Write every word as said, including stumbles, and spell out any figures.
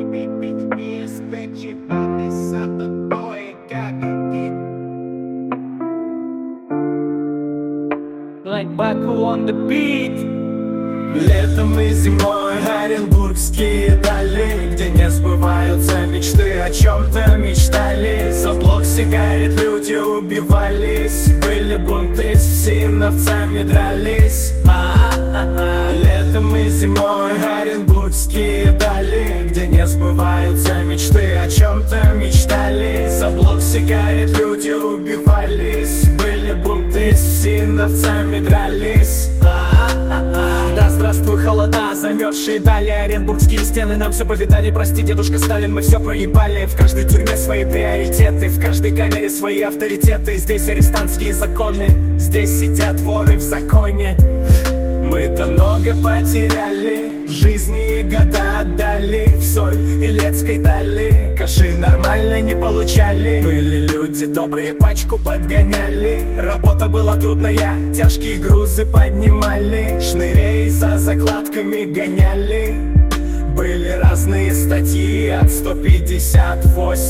Like Baku on the beat. Летом и зимой оренбургские дали, где не сбываются мечты, о чем-то мечтали. За блок сигарет люди убивались, были бунты, с синовцами дрались. А-а-а-а. Летом и зимой оренбургские дали, где не сбываются мечты, о чем-то мечтали. За блок сигарет люди убивались, были бунты, с синовцами дрались. А-а-а-а. Да здравствуй холода, замерзшие дали, оренбургские стены нам все повидали. Прости, дедушка Сталин, мы все проебали. В каждой тюрьме свои приоритеты, в каждой камере свои авторитеты. Здесь арестантские законы, здесь сидят воры в законе. Мы-то много потеряли, жизни и года отдали, в соль Илецкой дали, каши нормально не получали. Были люди добрые, пачку подгоняли, работа была трудная, тяжкие грузы поднимали, шнырей за закладками гоняли. Были разные статьи от сто пятьдесят восемь.